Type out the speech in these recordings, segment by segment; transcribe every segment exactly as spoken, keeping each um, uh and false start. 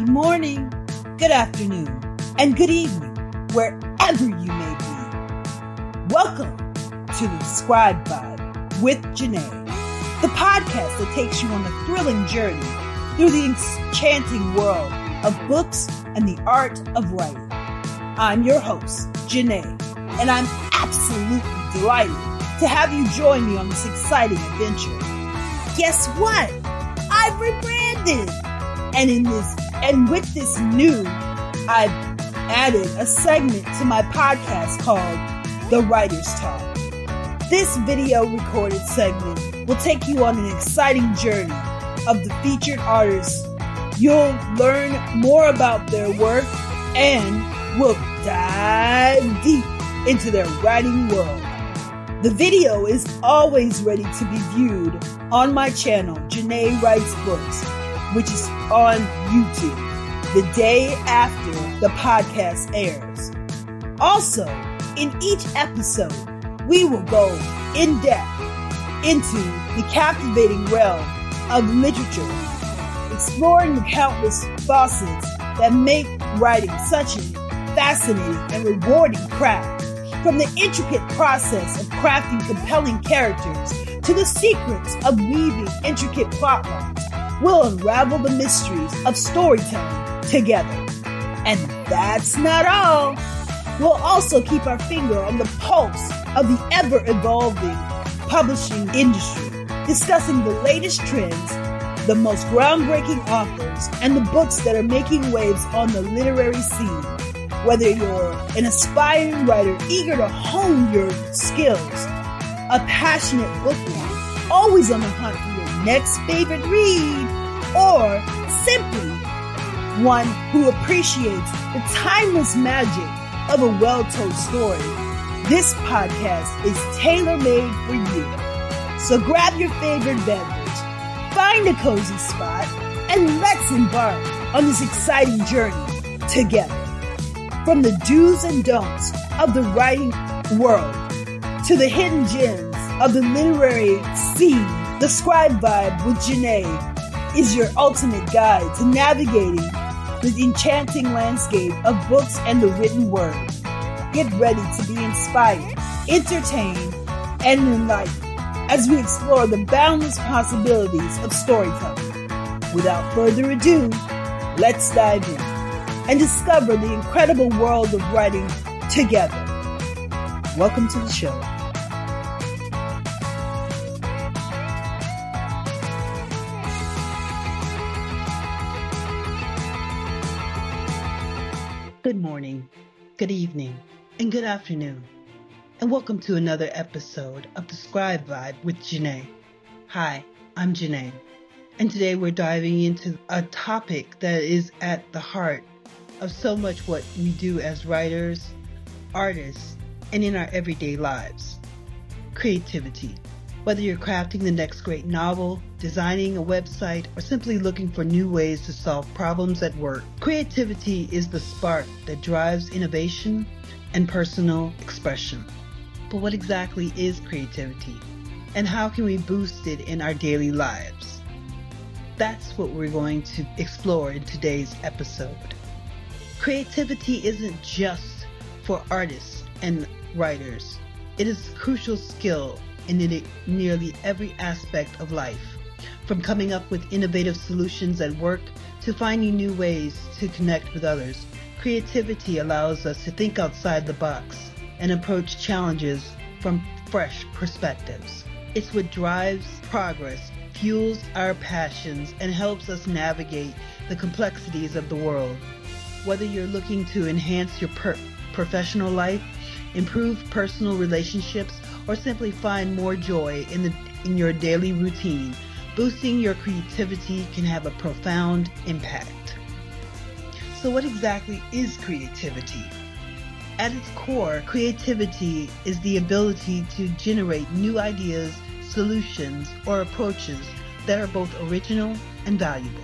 Good morning, good afternoon, and good evening, wherever you may be. Welcome to the Scribe Vibe with Janae, the podcast that takes you on a thrilling journey through the enchanting world of books and the art of writing. I'm your host, Janae, and I'm absolutely delighted to have you join me on this exciting adventure. Guess what? I've rebranded! And in this, and with this new, I've added a segment to my podcast called The Writer's Talk. This video recorded segment will take you on an exciting journey of the featured artists. You'll learn more about their work and we'll dive deep into their writing world. The video is always ready to be viewed on my channel, Janae Writes Books, which is on YouTube, the day after the podcast airs. Also, in each episode, we will go in depth into the captivating realm of literature, exploring the countless facets that make writing such a fascinating and rewarding craft. From the intricate process of crafting compelling characters to the secrets of weaving intricate plot lines, we'll unravel the mysteries of storytelling together. And that's not all. We'll also keep our finger on the pulse of the ever-evolving publishing industry, discussing the latest trends, the most groundbreaking authors, and the books that are making waves on the literary scene. Whether you're an aspiring writer eager to hone your skills, a passionate bookworm always on the hunt for your next favorite read, or simply one who appreciates the timeless magic of a well-told story, this podcast is tailor-made for you. So grab your favorite beverage, find a cozy spot, and let's embark on this exciting journey together. From the do's and don'ts of the writing world to the hidden gems of the literary scene, the Scribe Vibe with Janae is your ultimate guide to navigating the enchanting landscape of books and the written word. Get ready to be inspired, entertained, and enlightened as we explore the boundless possibilities of storytelling. Without further ado, let's dive in and discover the incredible world of writing together. Welcome to the show. Good morning, good evening, and good afternoon, and welcome to another episode of the Scribe Vibe with Janae. Hi, I'm Janae, and today we're diving into a topic that is at the heart of so much what we do as writers, artists, and in our everyday lives. Creativity. Whether you're crafting the next great novel, designing a website, or simply looking for new ways to solve problems at work, creativity is the spark that drives innovation and personal expression. But what exactly is creativity? And how can we boost it in our daily lives? That's what we're going to explore in today's episode. Creativity isn't just for artists and writers. It is a crucial skill in nearly every aspect of life, from coming up with innovative solutions at work to finding new ways to connect with others. Creativity allows us to think outside the box and approach challenges from fresh perspectives. It's what drives progress, fuels our passions, and helps us navigate the complexities of the world. Whether you're looking to enhance your per- professional life, improve personal relationships, or simply find more joy in, the, in your daily routine, boosting your creativity can have a profound impact. So what exactly is creativity? At its core, creativity is the ability to generate new ideas, solutions, or approaches that are both original and valuable.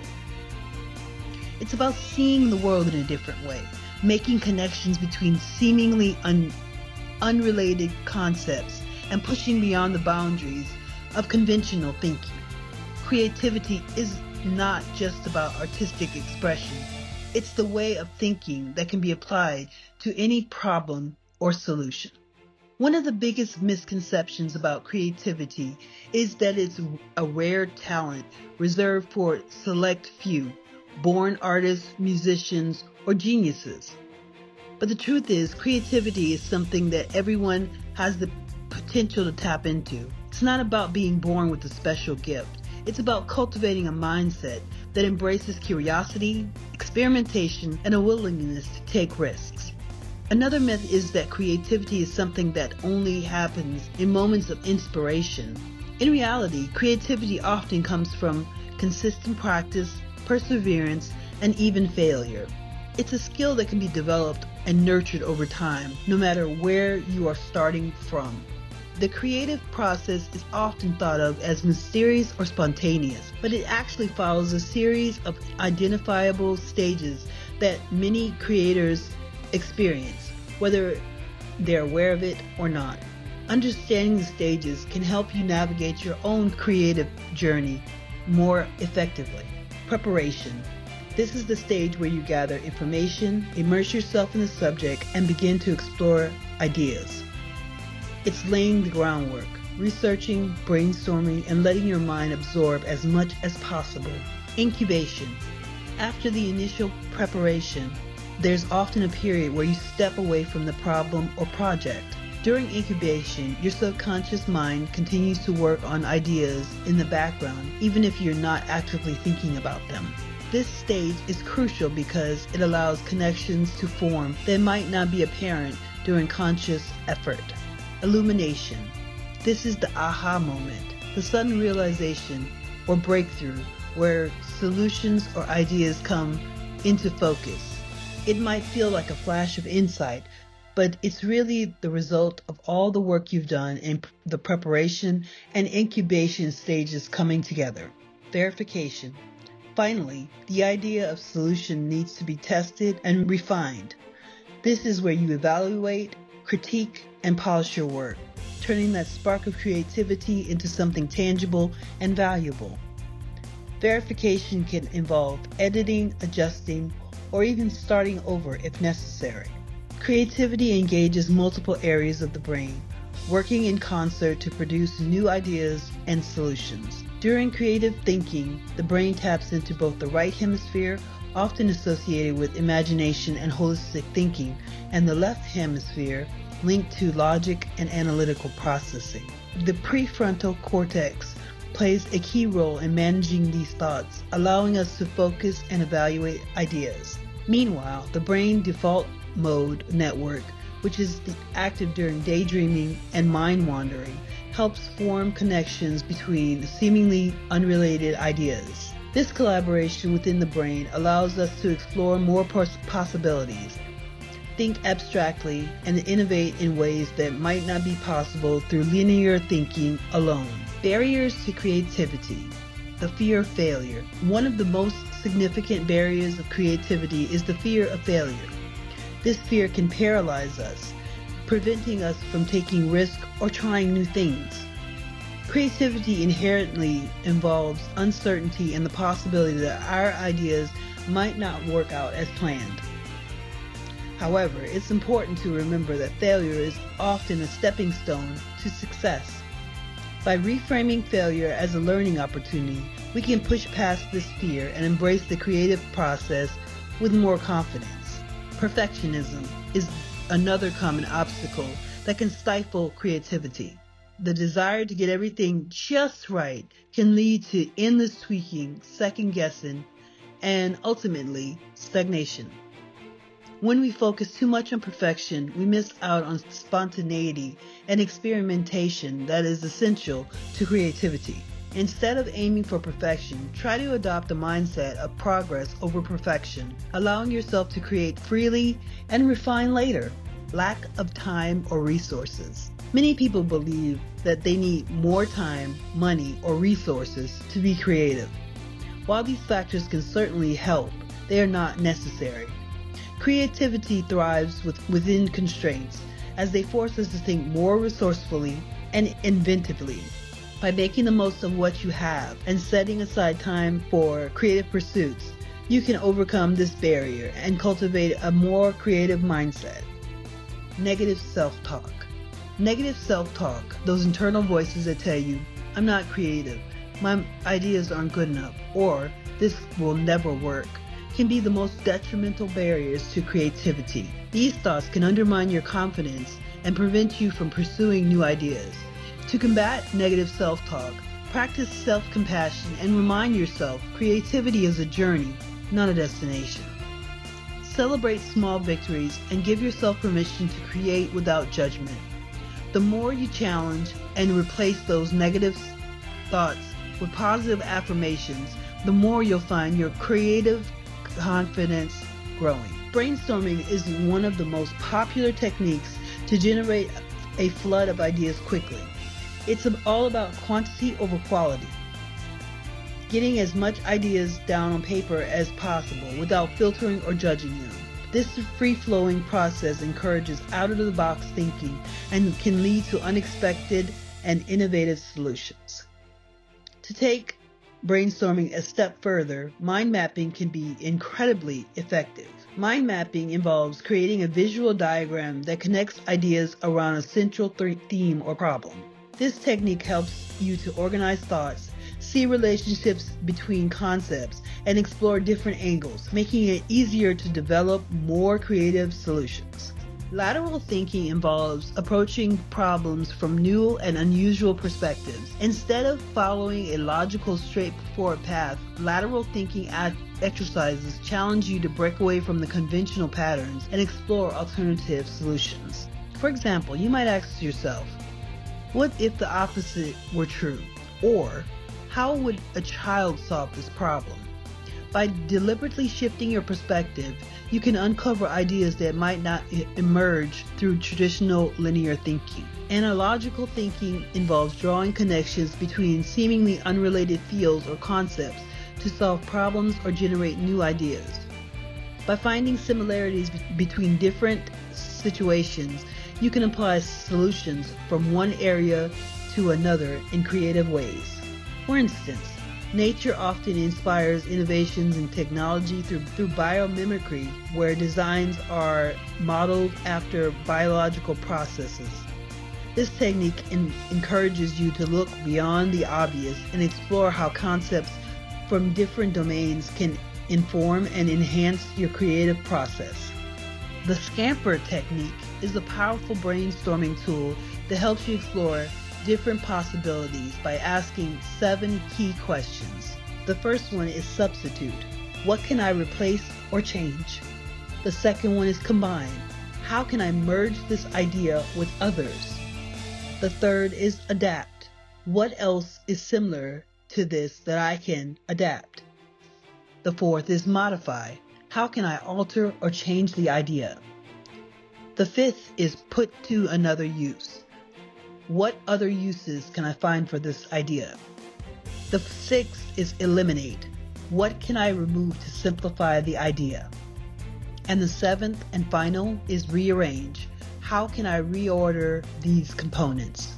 It's about seeing the world in a different way, making connections between seemingly un- unrelated concepts, and pushing beyond the boundaries of conventional thinking. Creativity is not just about artistic expression. It's the way of thinking that can be applied to any problem or solution. One of the biggest misconceptions about creativity is that it's a rare talent reserved for select few, born artists, musicians, or geniuses. But the truth is, creativity is something that everyone has the potential to tap into. It's not about being born with a special gift. It's about cultivating a mindset that embraces curiosity, experimentation, and a willingness to take risks. Another myth is that creativity is something that only happens in moments of inspiration. In reality, creativity often comes from consistent practice, perseverance, and even failure. It's a skill that can be developed and nurtured over time, no matter where you are starting from. The creative process is often thought of as mysterious or spontaneous, but it actually follows a series of identifiable stages that many creators experience, whether they're aware of it or not. Understanding the stages can help you navigate your own creative journey more effectively. Preparation. This is the stage where you gather information, immerse yourself in the subject, and begin to explore ideas. It's laying the groundwork, researching, brainstorming, and letting your mind absorb as much as possible. Incubation. After the initial preparation, there's often a period where you step away from the problem or project. During incubation, your subconscious mind continues to work on ideas in the background, even if you're not actively thinking about them. This stage is crucial because it allows connections to form that might not be apparent during conscious effort. Illumination. This is the aha moment, the sudden realization or breakthrough where solutions or ideas come into focus. It might feel like a flash of insight, but it's really the result of all the work you've done in the preparation and incubation stages coming together. Verification. Finally, the idea of solution needs to be tested and refined. This is where you evaluate, critique, and polish your work, turning that spark of creativity into something tangible and valuable. Verification can involve editing, adjusting, or even starting over if necessary. Creativity engages multiple areas of the brain, working in concert to produce new ideas and solutions. During creative thinking, the brain taps into both the right hemisphere, often associated with imagination and holistic thinking, and the left hemisphere, linked to logic and analytical processing. The prefrontal cortex plays a key role in managing these thoughts, allowing us to focus and evaluate ideas. Meanwhile, the brain default mode network, which is active during daydreaming and mind wandering, helps form connections between seemingly unrelated ideas. This collaboration within the brain allows us to explore more pos- possibilities, think abstractly, and innovate in ways that might not be possible through linear thinking alone. Barriers to creativity. The fear of failure. One of the most significant barriers of creativity is the fear of failure. This fear can paralyze us, preventing us from taking risks or trying new things. Creativity inherently involves uncertainty and the possibility that our ideas might not work out as planned. However, it's important to remember that failure is often a stepping stone to success. By reframing failure as a learning opportunity, we can push past this fear and embrace the creative process with more confidence. Perfectionism is another common obstacle that can stifle creativity. The desire to get everything just right can lead to endless tweaking, second guessing, and ultimately stagnation. When we focus too much on perfection, we miss out on spontaneity and experimentation that is essential to creativity. Instead of aiming for perfection, try to adopt a mindset of progress over perfection, allowing yourself to create freely and refine later. Lack of time or resources. Many people believe that they need more time, money, or resources to be creative. While these factors can certainly help, they are not necessary. Creativity thrives with, within constraints, as they force us to think more resourcefully and inventively. By making the most of what you have and setting aside time for creative pursuits, you can overcome this barrier and cultivate a more creative mindset. Negative self-talk. Negative self-talk, those internal voices that tell you, I'm not creative, my ideas aren't good enough, or this will never work, can be the most detrimental barriers to creativity. These thoughts can undermine your confidence and prevent you from pursuing new ideas. To combat negative self-talk, practice self-compassion and remind yourself creativity is a journey, not a destination. Celebrate small victories and give yourself permission to create without judgment. The more you challenge and replace those negative thoughts with positive affirmations, the more you'll find your creative confidence growing. Brainstorming is one of the most popular techniques to generate a flood of ideas quickly. It's all about quantity over quality. Getting as much ideas down on paper as possible without filtering or judging them. This free-flowing process encourages out-of-the-box thinking and can lead to unexpected and innovative solutions. To take brainstorming a step further, mind mapping can be incredibly effective. Mind mapping involves creating a visual diagram that connects ideas around a central th- theme or problem. This technique helps you to organize thoughts, see relationships between concepts, and explore different angles, making it easier to develop more creative solutions. Lateral thinking involves approaching problems from new and unusual perspectives. Instead of following a logical, straightforward path, lateral thinking exercises challenge you to break away from the conventional patterns and explore alternative solutions. For example, you might ask yourself, what if the opposite were true? Or, how would a child solve this problem? By deliberately shifting your perspective, you can uncover ideas that might not emerge through traditional linear thinking. Analogical thinking involves drawing connections between seemingly unrelated fields or concepts to solve problems or generate new ideas. By finding similarities be- between different situations, you can apply solutions from one area to another in creative ways. For instance, nature often inspires innovations in technology through, through biomimicry, where designs are modeled after biological processes. This technique in, encourages you to look beyond the obvious and explore how concepts from different domains can inform and enhance your creative process. The Scamper technique is a powerful brainstorming tool that helps you explore different possibilities by asking seven key questions. The first one is substitute. What can I replace or change? The second one is combine. How can I merge this idea with others? The third is adapt. What else is similar to this that I can adapt? The fourth is modify. How can I alter or change the idea? The fifth is put to another use. What other uses can I find for this idea? The sixth is eliminate. What can I remove to simplify the idea? And the seventh and final is rearrange. How can I reorder these components?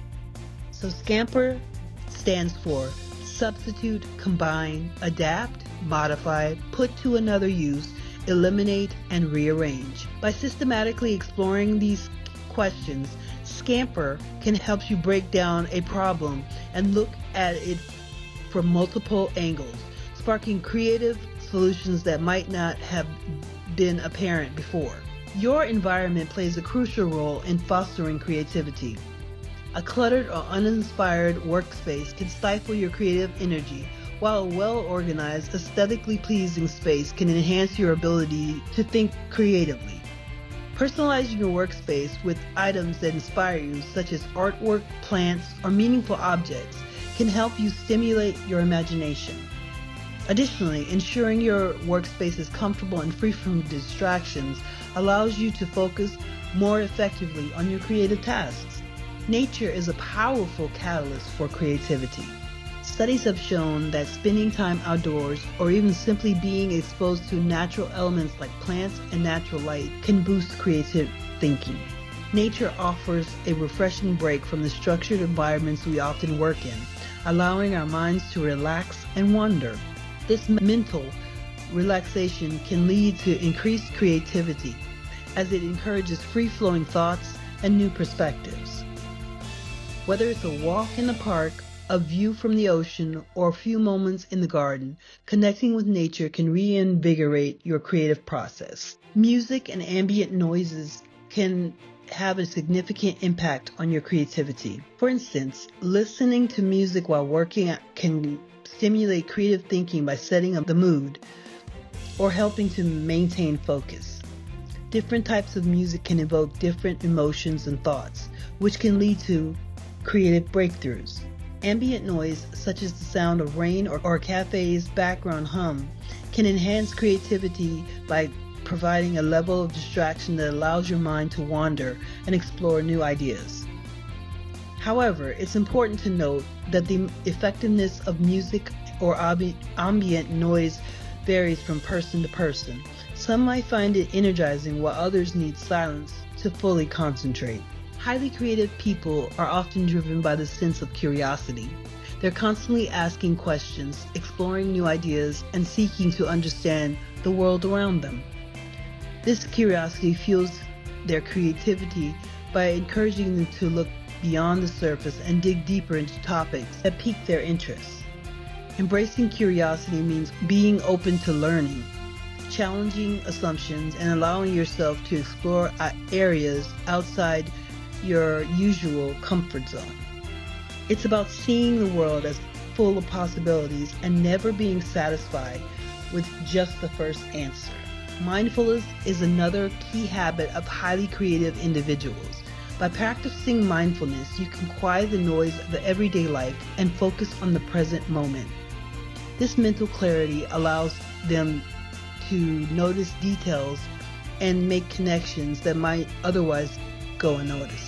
So Scamper stands for substitute, combine, adapt, modify, put to another use, eliminate, and rearrange. By systematically exploring these questions, Scamper can help you break down a problem and look at it from multiple angles, sparking creative solutions that might not have been apparent before. Your environment plays a crucial role in fostering creativity. A cluttered or uninspired workspace can stifle your creative energy, while a well-organized, aesthetically pleasing space can enhance your ability to think creatively. Personalizing your workspace with items that inspire you, such as artwork, plants, or meaningful objects, can help you stimulate your imagination. Additionally, ensuring your workspace is comfortable and free from distractions allows you to focus more effectively on your creative tasks. Nature is a powerful catalyst for creativity. Studies have shown that spending time outdoors or even simply being exposed to natural elements like plants and natural light can boost creative thinking. Nature offers a refreshing break from the structured environments we often work in, allowing our minds to relax and wander. This mental relaxation can lead to increased creativity as it encourages free-flowing thoughts and new perspectives. Whether it's a walk in the park, a view from the ocean, or a few moments in the garden, connecting with nature can reinvigorate your creative process. Music and ambient noises can have a significant impact on your creativity. For instance, listening to music while working can stimulate creative thinking by setting up the mood or helping to maintain focus. Different types of music can evoke different emotions and thoughts, which can lead to creative breakthroughs. Ambient noise, such as the sound of rain or, or a cafe's background hum, can enhance creativity by providing a level of distraction that allows your mind to wander and explore new ideas. However, it's important to note that the effectiveness of music or ambi- ambient noise varies from person to person. Some might find it energizing while others need silence to fully concentrate. Highly creative people are often driven by the sense of curiosity. They're constantly asking questions, exploring new ideas, and seeking to understand the world around them. This curiosity fuels their creativity by encouraging them to look beyond the surface and dig deeper into topics that pique their interest. Embracing curiosity means being open to learning, challenging assumptions, and allowing yourself to explore areas outside your usual comfort zone. It's about seeing the world as full of possibilities and never being satisfied with just the first answer. Mindfulness is another key habit of highly creative individuals. By practicing mindfulness, you can quiet the noise of the everyday life and focus on the present moment. This mental clarity allows them to notice details and make connections that might otherwise go unnoticed.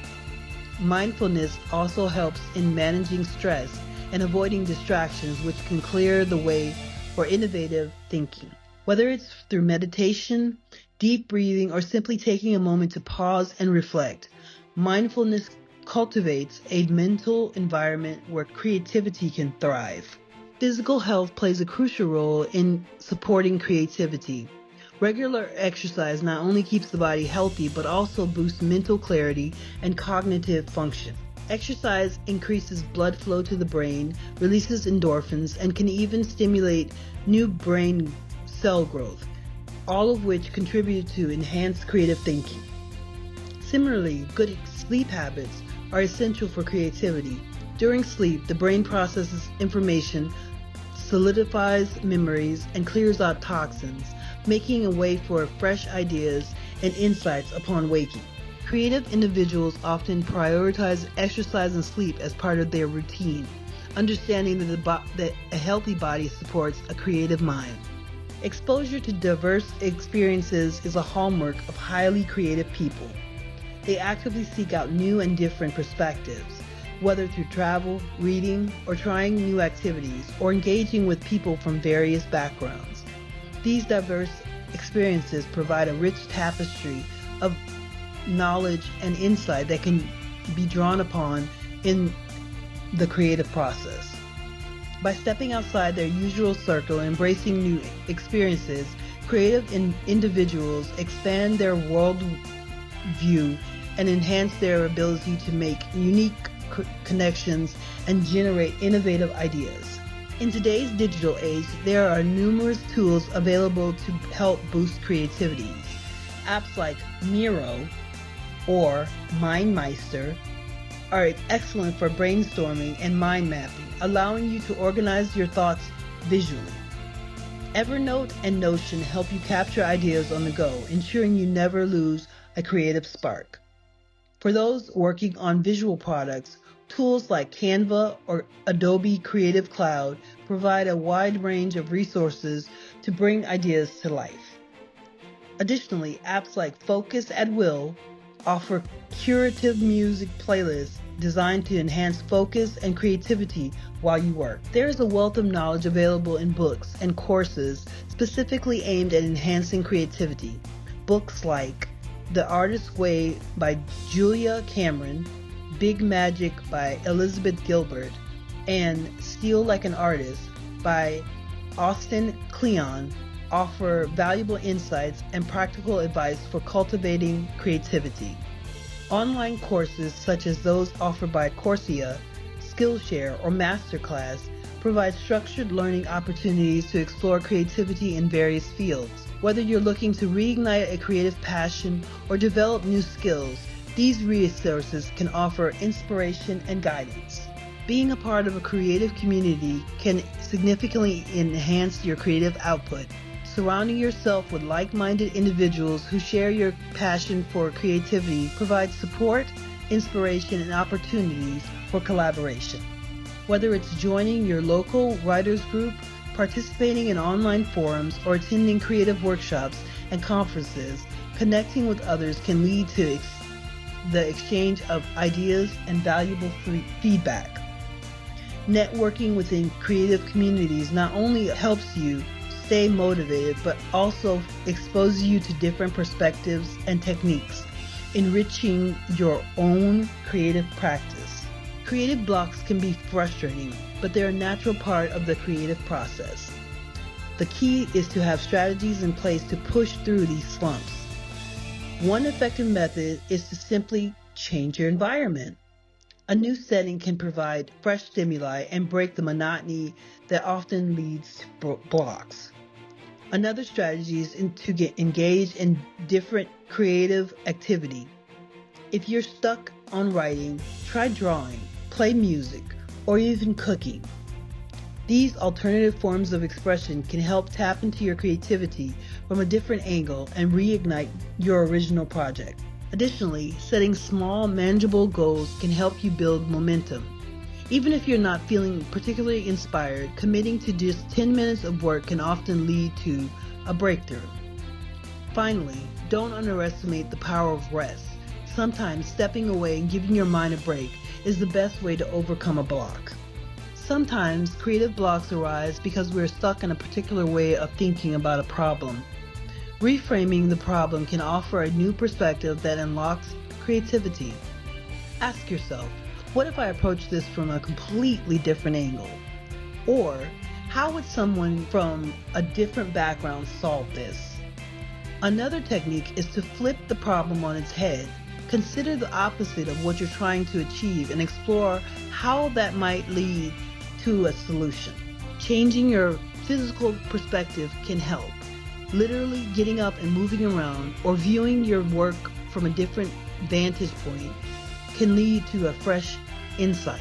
Mindfulness also helps in managing stress and avoiding distractions, which can clear the way for innovative thinking. Whether it's through meditation, deep breathing, or simply taking a moment to pause and reflect, mindfulness cultivates a mental environment where creativity can thrive. Physical health plays a crucial role in supporting creativity. Regular exercise not only keeps the body healthy, but also boosts mental clarity and cognitive function. Exercise increases blood flow to the brain, releases endorphins, and can even stimulate new brain cell growth, all of which contribute to enhanced creative thinking. Similarly, good sleep habits are essential for creativity. During sleep, the brain processes information, solidifies memories, and clears out toxins, making a way for fresh ideas and insights upon waking. Creative individuals often prioritize exercise and sleep as part of their routine, understanding that, the bo- that a healthy body supports a creative mind. Exposure to diverse experiences is a hallmark of highly creative people. They actively seek out new and different perspectives, whether through travel, reading, or trying new activities, or engaging with people from various backgrounds. These diverse experiences provide a rich tapestry of knowledge and insight that can be drawn upon in the creative process. By stepping outside their usual circle and embracing new experiences, creative in- individuals expand their world view and enhance their ability to make unique co- connections and generate innovative ideas. In today's digital age, there are numerous tools available to help boost creativity. Apps like Miro or MindMeister are excellent for brainstorming and mind mapping, allowing you to organize your thoughts visually. Evernote and Notion help you capture ideas on the go, ensuring you never lose a creative spark. For those working on visual products, tools like Canva or Adobe Creative Cloud provide a wide range of resources to bring ideas to life. Additionally, apps like Focus at Will offer curative music playlists designed to enhance focus and creativity while you work. There is a wealth of knowledge available in books and courses specifically aimed at enhancing creativity. Books like The Artist's Way by Julia Cameron, Big Magic by Elizabeth Gilbert, and Steal Like an Artist by Austin Kleon offer valuable insights and practical advice for cultivating creativity. Online courses such as those offered by Coursera, Skillshare, or Masterclass provide structured learning opportunities to explore creativity in various fields. Whether you're looking to reignite a creative passion or develop new skills, these resources can offer inspiration and guidance. Being a part of a creative community can significantly enhance your creative output. Surrounding yourself with like-minded individuals who share your passion for creativity provides support, inspiration, and opportunities for collaboration. Whether it's joining your local writers group, participating in online forums, or attending creative workshops and conferences, connecting with others can lead to ex- the exchange of ideas and valuable free- feedback. Networking within creative communities not only helps you stay motivated, but also exposes you to different perspectives and techniques, enriching your own creative practice. Creative blocks can be frustrating, but they're a natural part of the creative process. The key is to have strategies in place to push through these slumps. One effective method is to simply change your environment. A new setting can provide fresh stimuli and break the monotony that often leads to blocks. Another strategy is to get engaged in different creative activity. If you're stuck on writing, try drawing, play music, or even cooking. These alternative forms of expression can help tap into your creativity from a different angle and reignite your original project. Additionally, setting small, manageable goals can help you build momentum. Even if you're not feeling particularly inspired, committing to just ten minutes of work can often lead to a breakthrough. Finally, don't underestimate the power of rest. Sometimes stepping away and giving your mind a break is the best way to overcome a block. Sometimes creative blocks arise because we're stuck in a particular way of thinking about a problem. Reframing the problem can offer a new perspective that unlocks creativity. Ask yourself, what if I approach this from a completely different angle? Or, how would someone from a different background solve this? Another technique is to flip the problem on its head. Consider the opposite of what you're trying to achieve and explore how that might lead to a solution. Changing your physical perspective can help. Literally getting up and moving around or viewing your work from a different vantage point can lead to a fresh insight.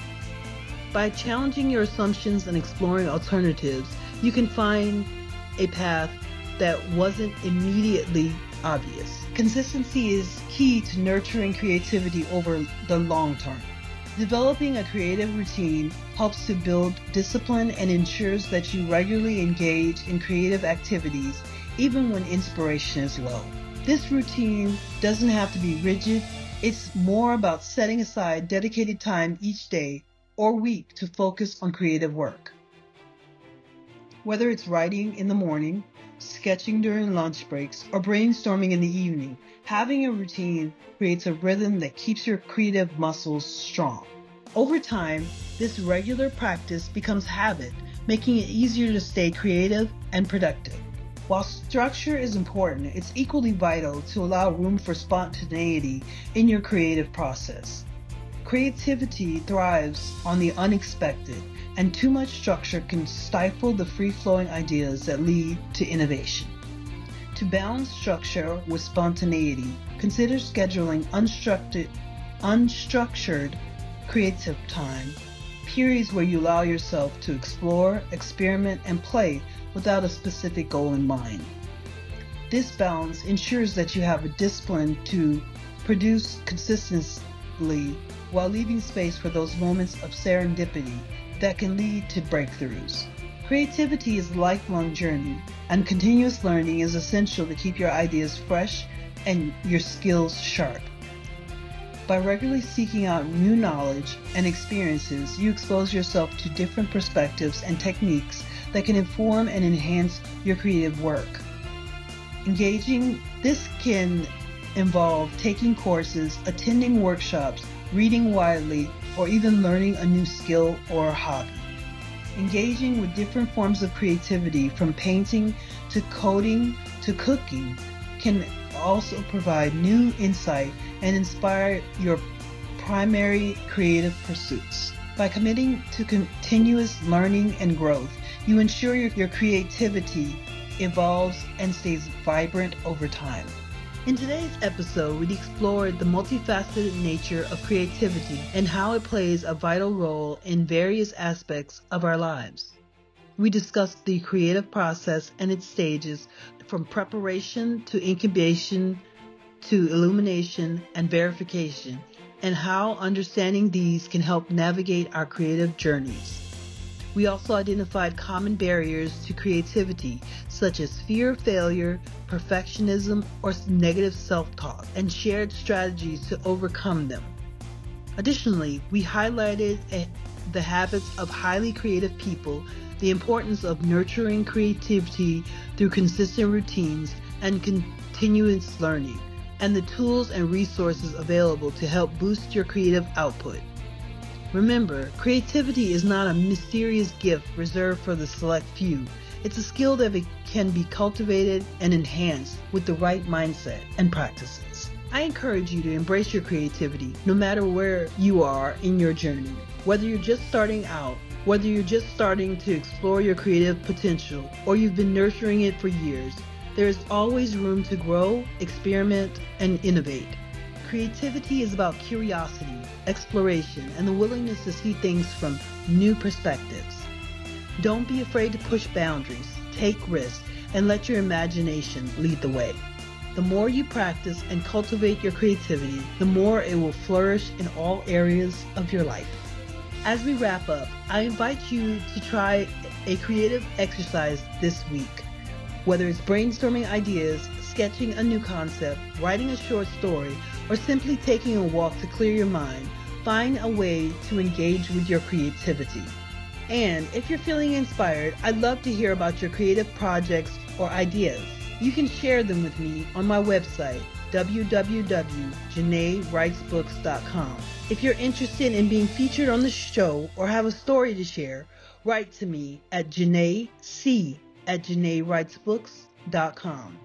By challenging your assumptions and exploring alternatives, you can find a path that wasn't immediately obvious. Consistency is key to nurturing creativity over the long term. Developing a creative routine helps to build discipline and ensures that you regularly engage in creative activities even when inspiration is low. This routine doesn't have to be rigid. It's more about setting aside dedicated time each day or week to focus on creative work. Whether it's writing in the morning, sketching during lunch breaks, or brainstorming in the evening, having a routine creates a rhythm that keeps your creative muscles strong. Over time, this regular practice becomes habit, making it easier to stay creative and productive. While structure is important, it's equally vital to allow room for spontaneity in your creative process. Creativity thrives on the unexpected, and too much structure can stifle the free-flowing ideas that lead to innovation. To balance structure with spontaneity, consider scheduling unstructured, unstructured creative time, periods where you allow yourself to explore, experiment, and play without a specific goal in mind. This balance ensures that you have a discipline to produce consistently while leaving space for those moments of serendipity that can lead to breakthroughs. Creativity is a lifelong journey, and continuous learning is essential to keep your ideas fresh and your skills sharp. By regularly seeking out new knowledge and experiences, you expose yourself to different perspectives and techniques that can inform and enhance your creative work. Engaging this can involve taking courses, attending workshops, reading widely, or even learning a new skill or hobby. Engaging with different forms of creativity, from painting to coding to cooking can also provide new insight and inspire your primary creative pursuits. By committing to continuous learning and growth, you ensure your, your creativity evolves and stays vibrant over time. In today's episode, we explored the multifaceted nature of creativity and how it plays a vital role in various aspects of our lives. We discussed the creative process and its stages, from preparation to incubation to illumination and verification, and how understanding these can help navigate our creative journeys. We also identified common barriers to creativity, such as fear of failure, perfectionism, or negative self-talk, and shared strategies to overcome them. Additionally, we highlighted a, the habits of highly creative people, the importance of nurturing creativity through consistent routines and continuous learning, and the tools and resources available to help boost your creative output. Remember, creativity is not a mysterious gift reserved for the select few. It's a skill that can be cultivated and enhanced with the right mindset and practices. I encourage you to embrace your creativity no matter where you are in your journey. Whether you're just starting out, whether you're just starting to explore your creative potential, or you've been nurturing it for years, there is always room to grow, experiment, and innovate. Creativity is about curiosity, exploration, and the willingness to see things from new perspectives. Don't be afraid to push boundaries, take risks, and let your imagination lead the way. The more you practice and cultivate your creativity, the more it will flourish in all areas of your life. As we wrap up, I invite you to try a creative exercise this week. Whether it's brainstorming ideas, sketching a new concept, writing a short story, or simply taking a walk to clear your mind, find a way to engage with your creativity. And if you're feeling inspired, I'd love to hear about your creative projects or ideas. You can share them with me on my website, w w w dot janae writes books dot com. If you're interested in being featured on the show or have a story to share, write to me at janae c at janae writes books dot com.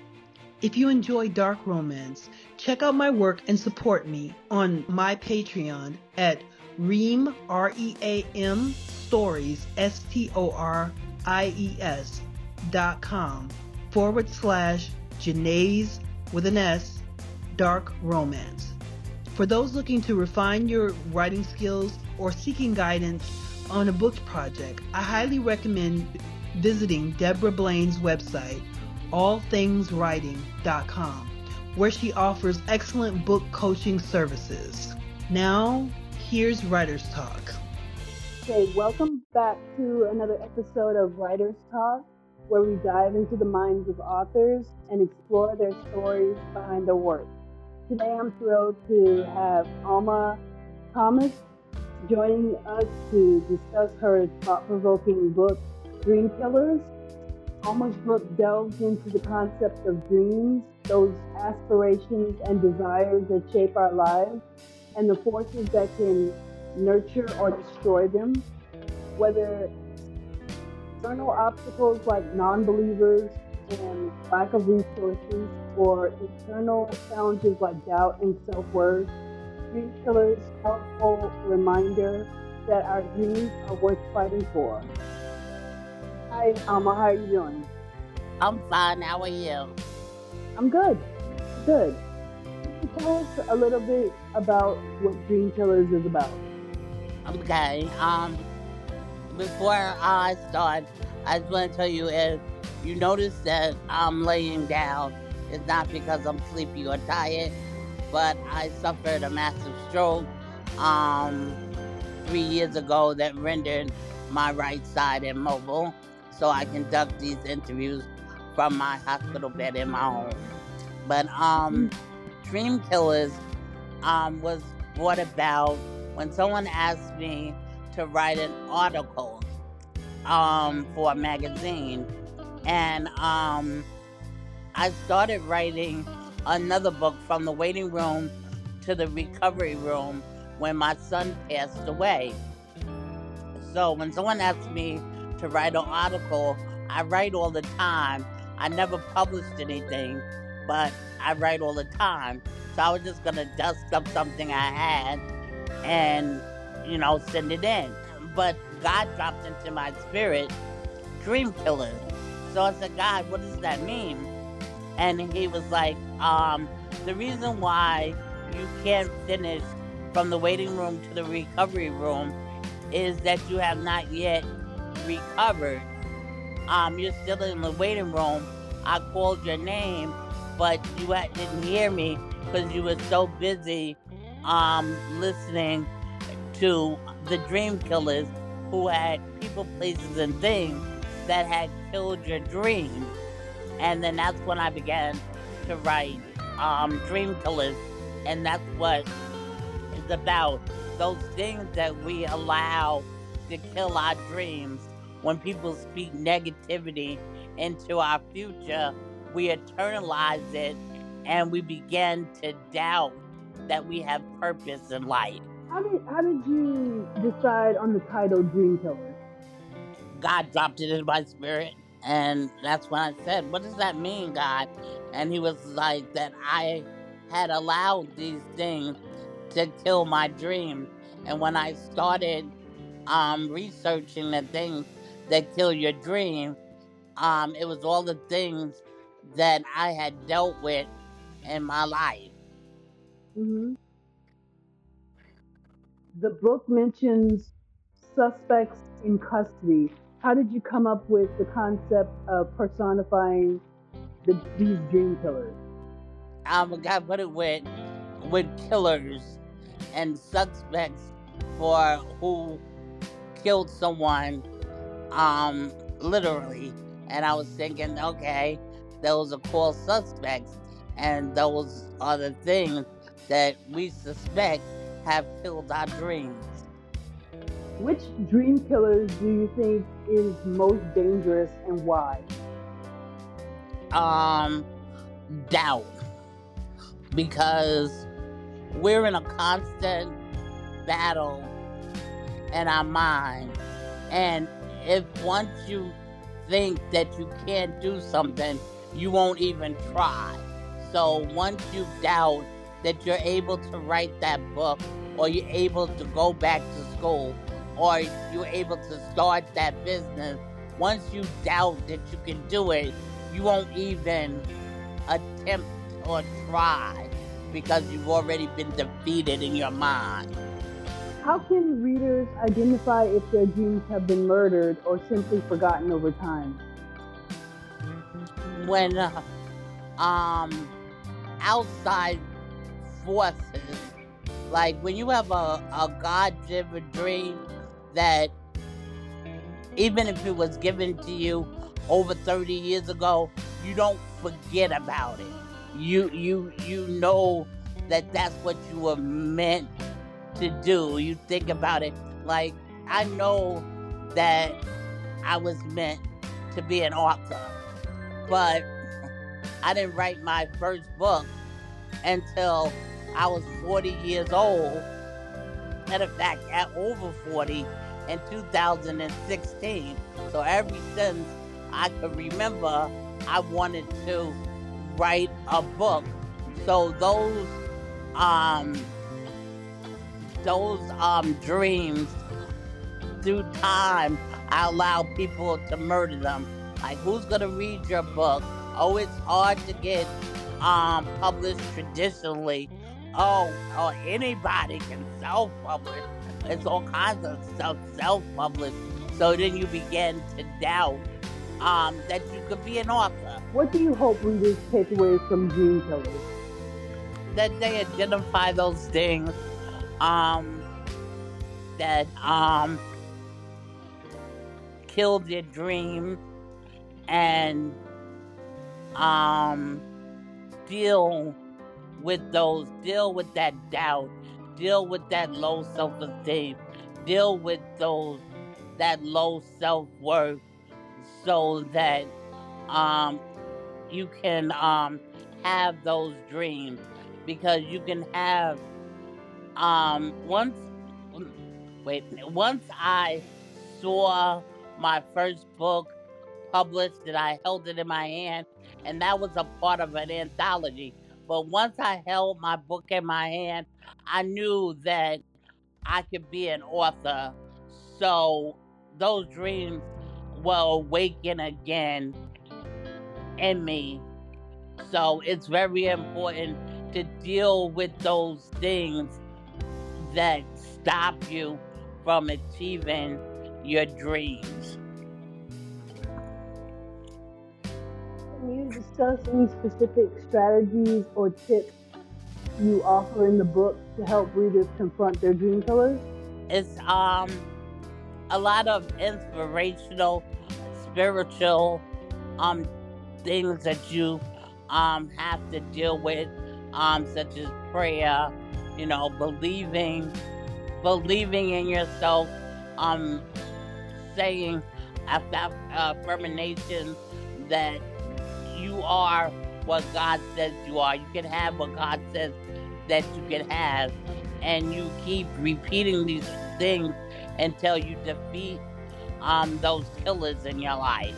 If you enjoy dark romance, check out my work and support me on my Patreon at Ream, R E A M, Stories, S T O R I E S, dot com, forward slash Janae's, with an S, dark romance. For those looking to refine your writing skills or seeking guidance on a book project, I highly recommend visiting Deborah Blaine's website, all things writing dot com, where she offers excellent book coaching services. Now, here's Writer's Talk. Okay, welcome back to another episode of Writer's Talk, where we dive into the minds of authors and explore their stories behind their work. Today I'm thrilled to have Alma Thomas joining us to discuss her thought-provoking book, Dream Killers. Alma's book delves into the concept of dreams, those aspirations and desires that shape our lives, and the forces that can nurture or destroy them. Whether external obstacles like non-believers and lack of resources, or internal challenges like doubt and self-worth, Dream Killers is a powerful reminder that our dreams are worth fighting for. Hi, Alma, how are you doing? I'm fine. How are you? I'm good. Good. Can you tell us a little bit about what Dream Killers is about? Okay. Um, before I start, I just want to tell you, if you notice that I'm laying down, it's not because I'm sleepy or tired, but I suffered a massive stroke um, three years ago that rendered my right side immobile, so I conduct these interviews from my hospital bed in my home. But um, Dream Killers um, was brought about when someone asked me to write an article um, for a magazine. And um, I started writing another book from the waiting room to the recovery room when my son passed away. So when someone asks me to write an article, I write all the time, I never published anything, but I write all the time. So I was just gonna dust up something I had and, you know, send it in. But God dropped into my spirit dream killers. So I said, God, what does that mean? And he was like, um, the reason why you can't finish from the waiting room to the recovery room is that you have not yet recovered. Um, you're still in the waiting room. I called your name, but you didn't hear me because you were so busy um, listening to the dream killers who had people, places, and things that had killed your dreams. And then that's when I began to write um, dream killers, and that's what it's about. Those things that we allow to kill our dreams. When people speak negativity into our future, we internalize it and we begin to doubt that we have purpose in life. How did how did you decide on the title Dream Killers? God dropped it in my spirit, and that's when I said, what does that mean, God? And he was like, that I had allowed these things to kill my dreams. And when I started um, researching the things that kill your dream, um, it was all the things that I had dealt with in my life. Mm-hmm. The book mentions suspects in custody. How did you come up with the concept of personifying the, these dream killers? Um, God put it with with killers and suspects for who killed someone, um, literally. And I was thinking, okay, those are called suspects, and those are the things that we suspect have killed our dreams. Which dream killers do you think is most dangerous and why? Um, doubt. Because we're in a constant battle in our mind. And if once you think that you can't do something, you won't even try. So once you doubt that you're able to write that book, or you're able to go back to school, or you're able to start that business, once you doubt that you can do it, you won't even attempt or try because you've already been defeated in your mind. How can readers identify if their dreams have been murdered or simply forgotten over time? When uh, um, outside forces, like when you have a, a God-given dream that even if it was given to you over thirty years ago, you don't forget about it. You you you know that that's what you were meant to do. You think about it. Like, I know that I was meant to be an author, but I didn't write my first book until I was forty years old. Matter of fact, at over forty in two thousand sixteen. So ever since I could remember, I wanted to write a book. So those um those um dreams, through time, I allow people to murder them. Like, who's gonna read your book? Oh, it's hard to get um published traditionally. Oh, or anybody can self-publish. It's all kinds of stuff self-published. So then you begin to doubt um, that you could be an author. What do you hope readers take away from Dream Killers? That they identify those things um, that um, kill their dreams and um, deal with those, deal with that doubt, deal with that low self-esteem, deal with those, that low self-worth, so that um, you can um, have those dreams. Because you can have, um, once, wait, once I saw my first book published and I held it in my hand, and that was a part of an anthology. But once I held my book in my hand, I knew that I could be an author. So those dreams will awaken again in me. So it's very important to deal with those things that stop you from achieving your dreams. Can you discuss any specific strategies or tips you offer in the book to help readers confront their dream killers? It's um a lot of inspirational, spiritual um things that you um have to deal with, um such as prayer, you know, believing, believing in yourself, um saying aff- affirmations that you are what God says you are. You can have what God says that you can have, and you keep repeating these things until you defeat um those killers in your life.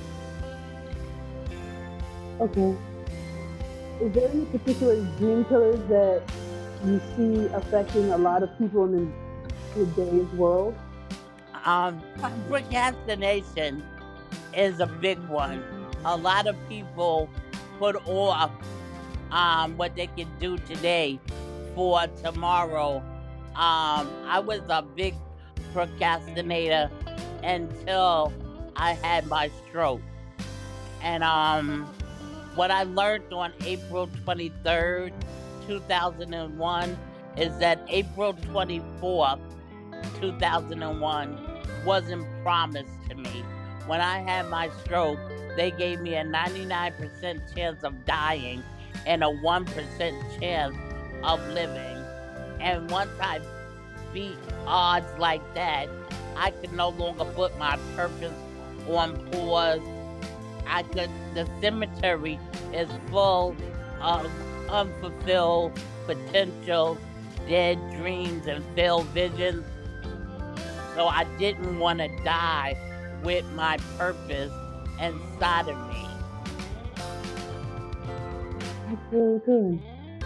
Okay. Is there any particular dream killers that you see affecting a lot of people in today's world? Um, procrastination is a big one. A lot of people put off um, what they can do today for tomorrow. Um, I was a big procrastinator until I had my stroke. And um, what I learned on April twenty-third, two thousand one is that April twenty-fourth, two thousand one wasn't promised to me. When I had my stroke, they gave me a ninety-nine percent chance of dying and a one percent chance of living. And once I beat odds like that, I could no longer put my purpose on pause. I could, the cemetery is full of unfulfilled potential, dead dreams, and failed visions. So I didn't want to die with my purpose inside of me. That's really good.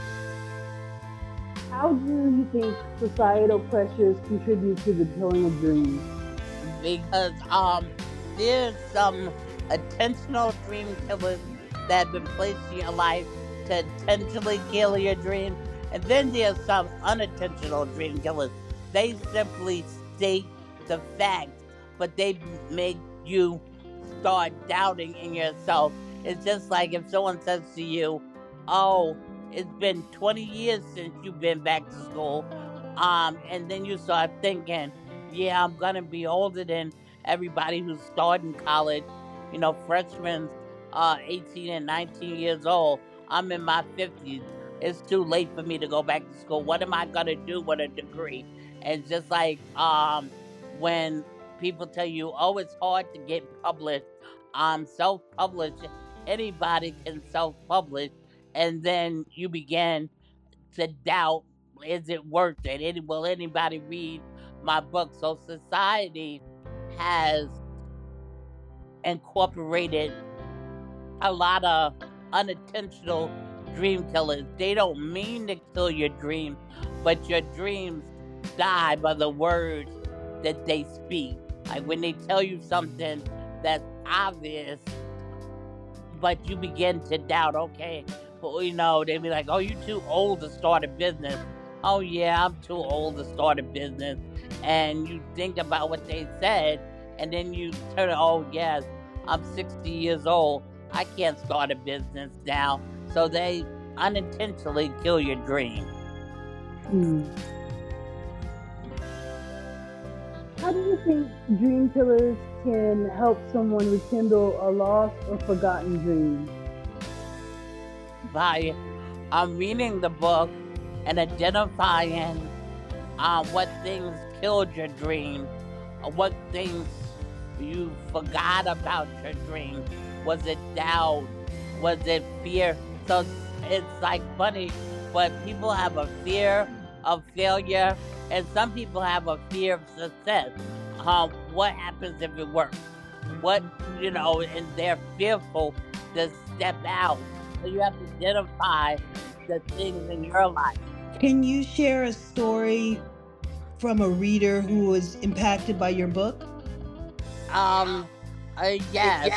How do you think societal pressures contribute to the killing of dreams? Because um, there's some intentional dream killers that have been placed in your life to intentionally kill your dreams. And then there's some unintentional dream killers. They simply state the facts, but they make you start doubting in yourself. It's just like if someone says to you, oh, it's been twenty years since you've been back to school. Um, and then you start thinking, yeah, I'm going to be older than everybody who's starting college. You know, freshmen, uh, eighteen and nineteen years old. I'm in my fifties. It's too late for me to go back to school. What am I going to do with a degree? And it's just like um, when people tell you, oh, it's hard to get published, um, self-publish, anybody can self-publish. And then you begin to doubt, is it worth it? Any, will anybody read my book? So society has incorporated a lot of unintentional dream killers. They don't mean to kill your dreams, but your dreams die by the words that they speak. Like when they tell you something that's obvious, but you begin to doubt, okay, well, you know, they be like, oh, you're too old to start a business. Oh, yeah, I'm too old to start a business. And you think about what they said, and then you turn, oh, yes, I'm sixty years old. I can't start a business now. So they unintentionally kill your dream. Hmm. How do you think dream killers can help someone rekindle a lost or forgotten dream? By um, reading the book and identifying um, what things killed your dream, what things you forgot about your dream. Was it doubt? Was it fear? So it's like funny, but people have a fear of failure, and some people have a fear of success. Um, what happens if it works? what, you know, and they're fearful to step out. So you have to identify the things in your life. Can you share a story from a reader who was impacted by your book? Um, uh, yes.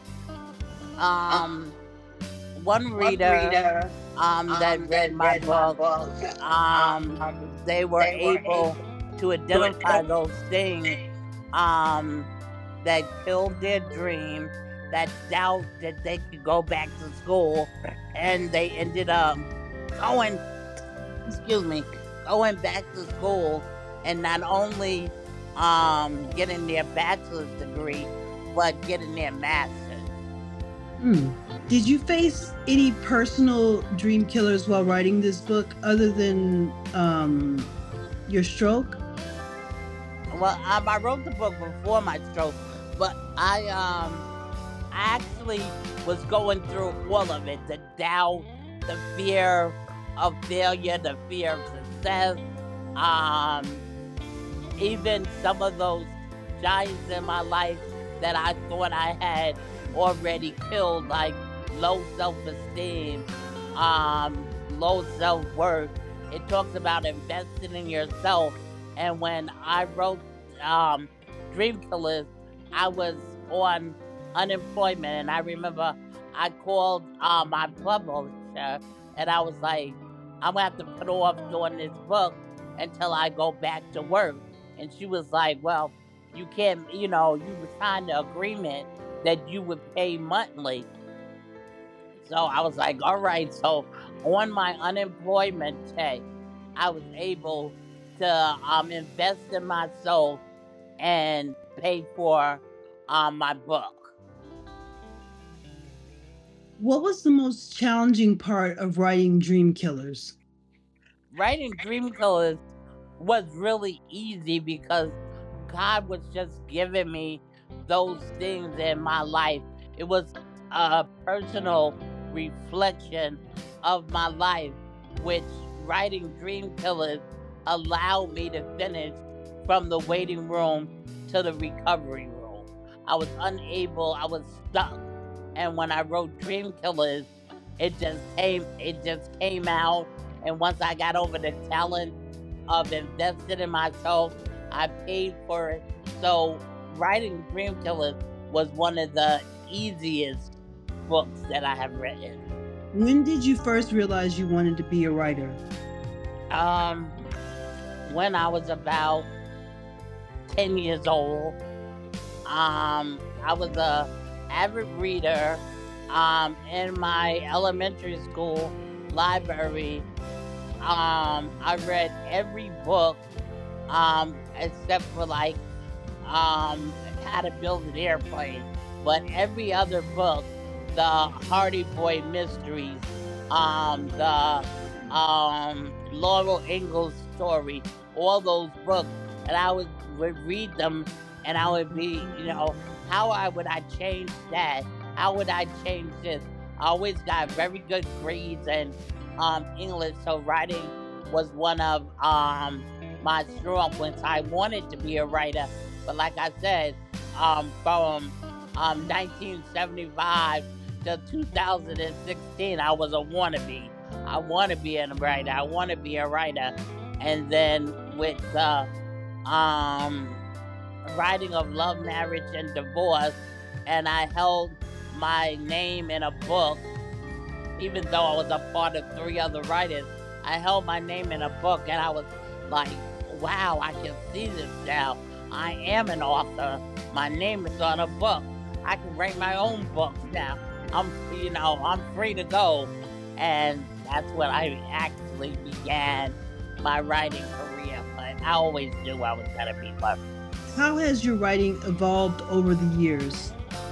Um, one reader, um, that read my book, um, they were able to identify those things, um, that killed their dream, that doubt that they could go back to school, and they ended up going, excuse me, going back to school and not only um, getting their bachelor's degree, but getting their master's. Hmm. Did you face any personal dream killers while writing this book other than um, your stroke? Well, um, I wrote the book before my stroke, but I um, actually was going through all of it: the doubt, the fear of failure, the fear of success, um, even some of those giants in my life that I thought I had already killed, like low self-esteem, um, low self-worth. It talks about investing in yourself. And when I wrote um, Dream Killers, I was on unemployment. And I remember I called uh, my publisher and I was like, I'm going to have to put off doing this book until I go back to work. And she was like, well, you can't, you know, you signed an agreement that you would pay monthly. So I was like, all right. So on my unemployment check, I was able to um, invest in myself and pay for um, my book. What was the most challenging part of writing Dream Killers? Writing Dream Killers was really easy because God was just giving me those things in my life. It was a personal reflection of my life, which writing Dream Killers allowed me to finish from the waiting room to the recovery room. I was unable, I was stuck. And when I wrote Dream Killers, it just came, it just came out. And once I got over the talent of investing in myself, I paid for it. So writing Dream Killers was one of the easiest books that I have written. When did you first realize you wanted to be a writer? Um, when I was about ten years old. Um, I was a avid reader. Um, in my elementary school library, um, I read every book, um, except for like, um, How to Build an Airplane. But every other book, the Hardy Boy Mysteries, um, the um, Laurel Ingalls story, all those books, and I would, would read them, and I would be, you know, how I would I change that? How would I change this? I always got very good grades in um, English, so writing was one of um, my strong points. I wanted to be a writer, but like I said, um, from um, nineteen seventy-five to two thousand sixteen, I was a wannabe. I want to be a writer. I want to be a writer. And then with the um, writing of Love, Marriage, and Divorce, and I held my name in a book, even though I was a part of three other writers, I held my name in a book, and I was like, wow, I can see this now. I am an author. My name is on a book. I can write my own books now. I'm, you know, I'm free to go. And that's when I actually began my writing career. But I always knew I was going to be one. How has your writing evolved over the years?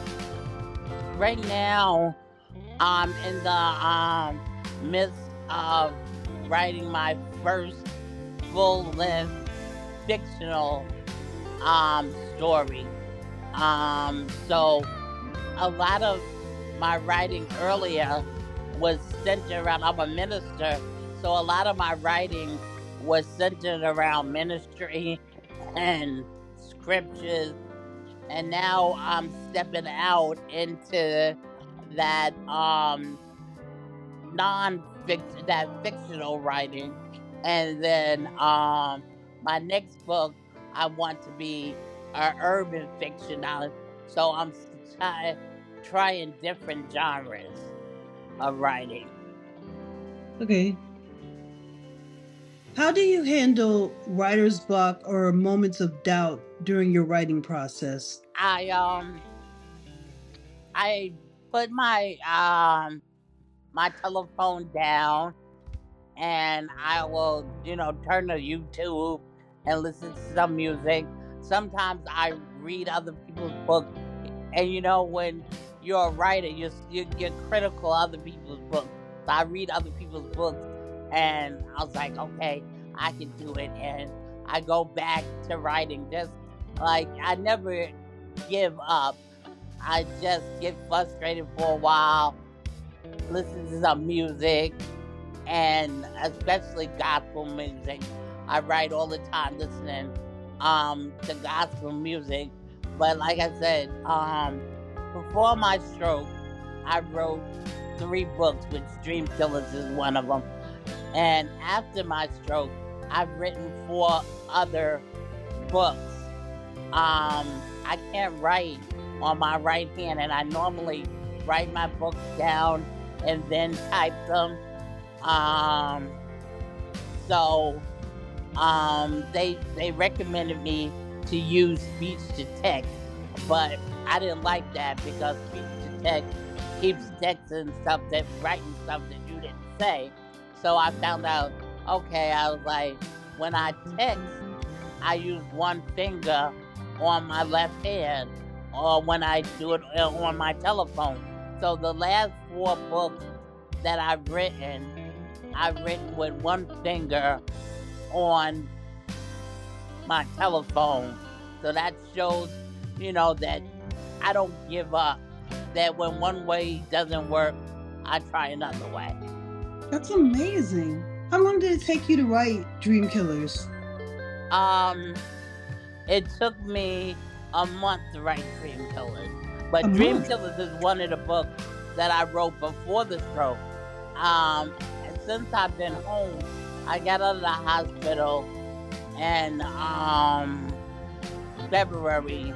Right now, I'm in the um, midst of writing my first full-length fictional um, story. Um, so a lot of my writing earlier was centered around, I'm a minister, so a lot of my writing was centered around ministry and scriptures and now I'm stepping out into that um non-fiction, that fictional writing, and then um my next book I want to be a urban fiction now. So I'm s- try, trying different genres of writing. Okay. How do you handle writer's block or moments of doubt during your writing process? I um I put my um my telephone down, and I will, you know, turn to YouTube and listen to some music. Sometimes I read other people's books, and you know, when you're a writer, you're you get critical of other people's books. So I read other people's books, and I was like, okay, I can do it, and I go back to writing. Just like I never give up. I just get frustrated for a while, listen to some music, and especially gospel music. I write all the time listening um to gospel music. But like I said, um before my stroke, I wrote three books, which Dream Killers is one of them. And after my stroke, I've written four other books. Um, I can't write on my right hand, and I normally write my books down and then type them. Um, so um, they they recommended me to use speech to text, but I didn't like that because speech to text keeps texting stuff that writing stuff that you didn't say. So I found out, okay, I was like, when I text, I use one finger on my left hand, or when I do it on my telephone. So the last four books that I've written, I've written with one finger on my telephone. So that shows, you know, that I don't give up. That when one way doesn't work, I try another way. That's amazing. How long did it take you to write Dream Killers? Um, it took me a month to write Dream Killers, but A Dream month? Killers is one of the books that I wrote before the stroke. Um, and since I've been home, I got out of the hospital in um February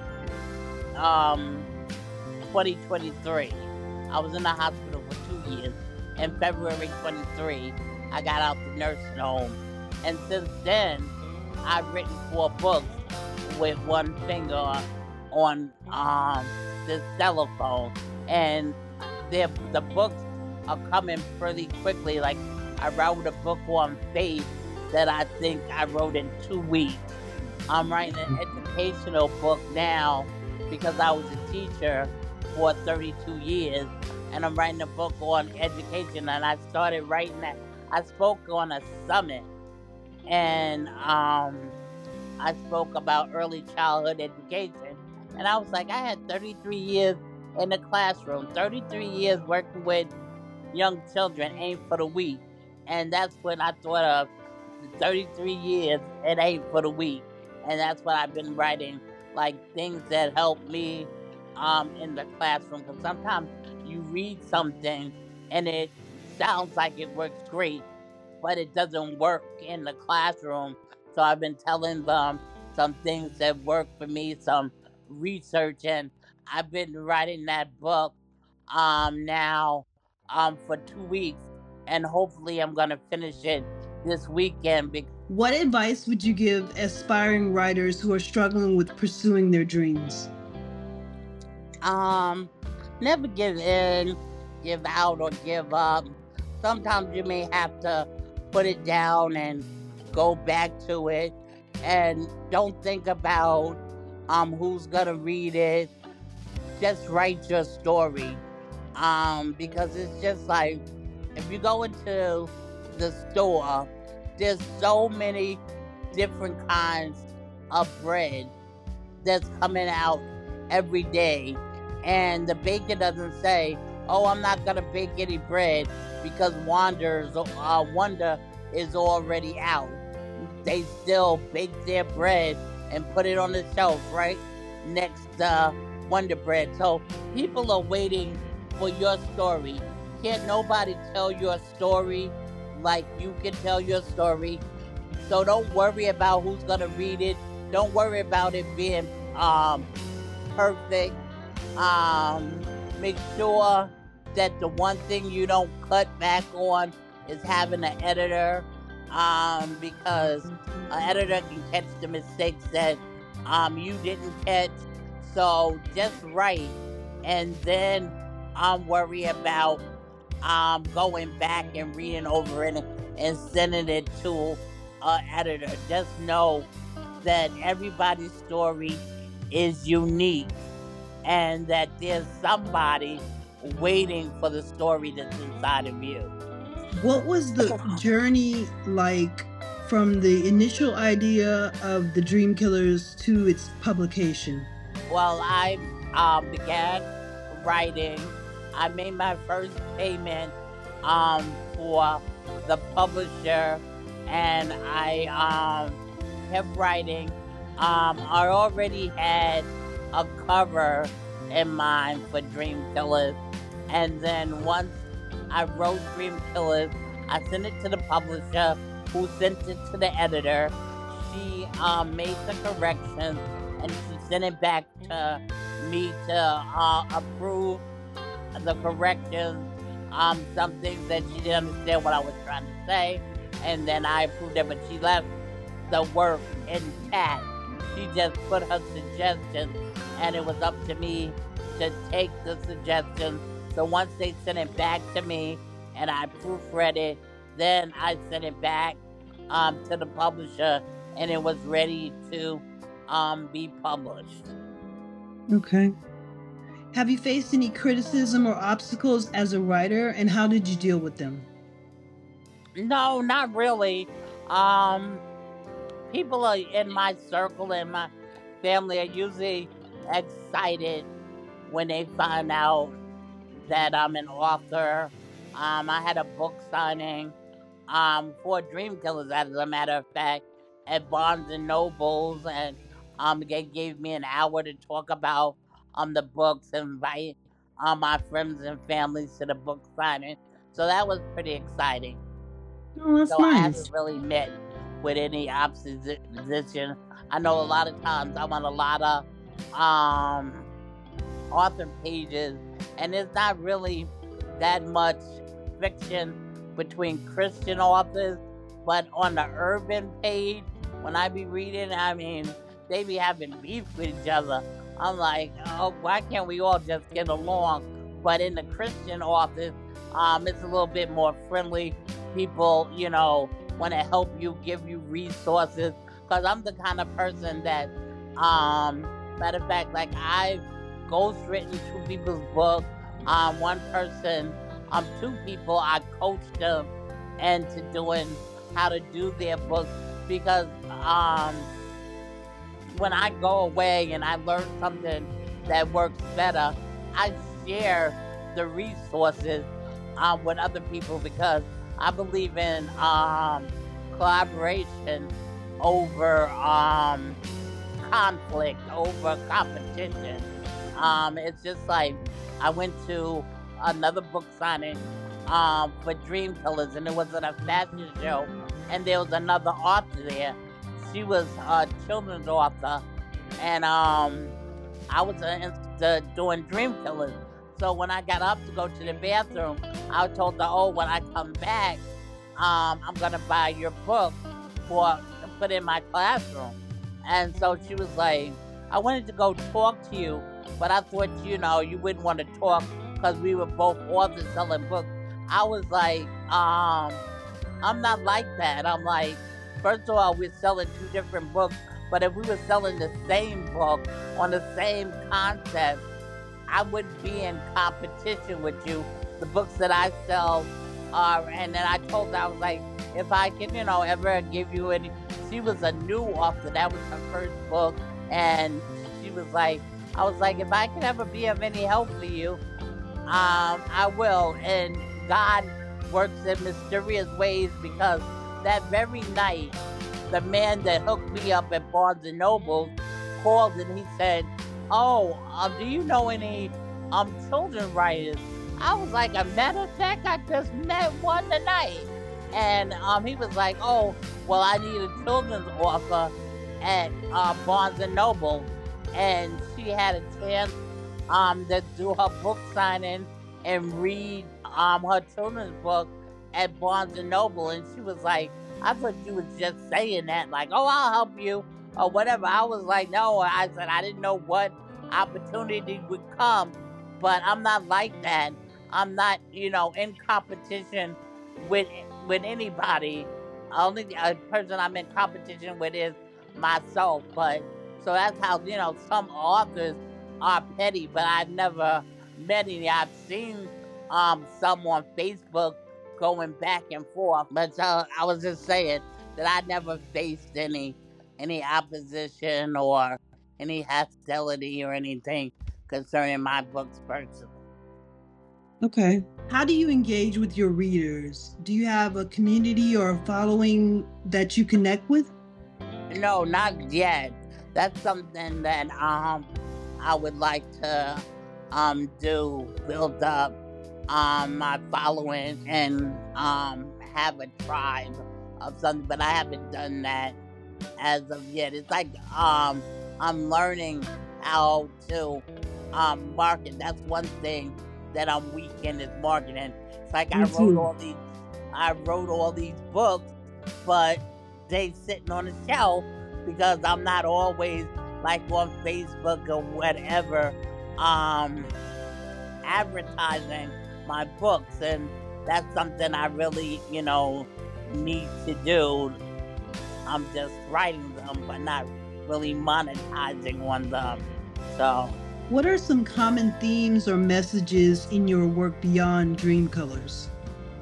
um twenty twenty-three. I was in the hospital for two years. In February twenty-three, I got out the nursing home, and since then, I've written four books with one finger on um this telephone, and the the books are coming pretty quickly. Like I wrote a book on faith that I think I wrote in two weeks. I'm writing an educational book now because I was a teacher for thirty-two years, and I'm writing a book on education. And I started writing that. I spoke on a summit, and um, I spoke about early childhood education. And I was like, I had thirty-three years in the classroom, thirty-three years working with young children ain't for the weak. And that's when I thought of thirty-three years, it ain't for the weak. And that's what I've been writing, like things that help me um, in the classroom. Because sometimes you read something and it sounds like it works great, but it doesn't work in the classroom. So I've been telling them some things that work for me, some research, and I've been writing that book um, now um, for two weeks, and hopefully I'm gonna finish it this weekend. Because What advice would you give aspiring writers who are struggling with pursuing their dreams? um, never give in, give out, or give up. Sometimes you may have to put it down and go back to it, and don't think about um who's gonna read it. Just write your story, um because it's just like if you go into the store, there's so many different kinds of bread that's coming out every day, and the baker doesn't say, oh, I'm not gonna bake any bread because Wonder's uh, Wonder is already out. They still bake their bread and put it on the shelf, right? next uh, Wonder Bread. So people are waiting for your story. Can't nobody tell your story like you can tell your story. So don't worry about who's gonna read it. Don't worry about it being um, perfect. Um, make sure that the one thing you don't cut back on is having an editor, um, because an editor can catch the mistakes that um, you didn't catch. So just write, and then um, worry about um, going back and reading over it and sending it to an editor. Just know that everybody's story is unique, and that there's somebody waiting for the story that's inside of you. What was the journey like from the initial idea of the Dream Killers to its publication? Well, I um, began writing. I made my first payment um, for the publisher, and I um, kept writing. Um, I already had a cover in mind for Dream Killers, and then once I wrote Dream Killers, I sent it to the publisher, who sent it to the editor. She um, made the corrections, and she sent it back to me to uh, approve the corrections. Um, some things that she didn't understand what I was trying to say, and then I approved it, but she left the work intact. She just put her suggestions, and it was up to me to take the suggestions. So once they sent it back to me and I proofread it, then I sent it back um, to the publisher, and it was ready to um, be published. Okay. Have you faced any criticism or obstacles as a writer, and how did you deal with them? No, not really. Um, people are in my circle and my family are usually excited when they find out that I'm an author. Um, I had a book signing um, for Dream Killers, as a matter of fact, at Barnes and Nobles, and um, they gave me an hour to talk about um, the books and invite um, my friends and families to the book signing. So that was pretty exciting. Oh, that's so nice. I haven't really met with any opposition. I know a lot of times I'm on a lot of um, author pages, and there's not really that much fiction between Christian authors, but on the urban page, when I be reading, I mean, they be having beef with each other. I'm like, oh, why can't we all just get along? But in the Christian authors, um, it's a little bit more friendly. People, you know, want to help you, give you resources. Because I'm the kind of person that, um, matter of fact, like I've ghostwritten two people's books. Um, one person, um, two people, I coached them into doing how to do their books, because um, when I go away and I learn something that works better, I share the resources um, with other people, because I believe in um, collaboration over um, conflict, over competition. Um, it's just like I went to another book signing um, for Dream Killers, and it was at a fashion show, and there was another author there. She was a children's author, and um, I was uh, doing Dream Killers. So when I got up to go to the bathroom, I told her, oh, when I come back, um, I'm going to buy your book for to put in my classroom. And so she was like, I wanted to go talk to you, but I thought, you know, you wouldn't want to talk because we were both authors selling books. I was like, um, I'm not like that. I'm like, first of all, we're selling two different books, but if we were selling the same book on the same concept, I wouldn't be in competition with you. The books that I sell are, and then I told her, I was like, if I can, you know, ever give you any, she was a new author, that was her first book, and she was like, I was like, if I can ever be of any help for you, um, I will. And God works in mysterious ways, because that very night, the man that hooked me up at Barnes and Noble called and he said, oh, uh, do you know any um children writers? I was like, a matter of fact, I just met one tonight. And um, he was like, oh, well, I need a children's author at uh, Barnes and Noble. And she had a chance um, to do her book signing and read um, her children's book at Barnes and Noble. And she was like, I thought you was just saying that, like, oh, I'll help you or whatever. I was like, no, I said, I didn't know what opportunity would come, but I'm not like that. I'm not, you know, in competition with with anybody. Only uh, person I'm in competition with is myself. But so that's how, you know, some authors are petty, but I've never met any. I've seen um some on Facebook going back and forth, but so I was just saying that I never faced any any opposition or any hostility or anything concerning my books personally. Okay. How do you engage with your readers? Do you have a community or a following that you connect with? No, not yet. That's something that um I would like to um do, build up um my following and um have a tribe of something, but I haven't done that as of yet. It's like um I'm learning how to um market. That's one thing that I'm weak in, is marketing. It's like I wrote all these I wrote all these books, but they sitting on the shelf because I'm not always like on Facebook or whatever um advertising my books, and that's something I really, you know, need to do. I'm just writing them but not really monetizing on them. So what are some common themes or messages in your work beyond Dream Colors?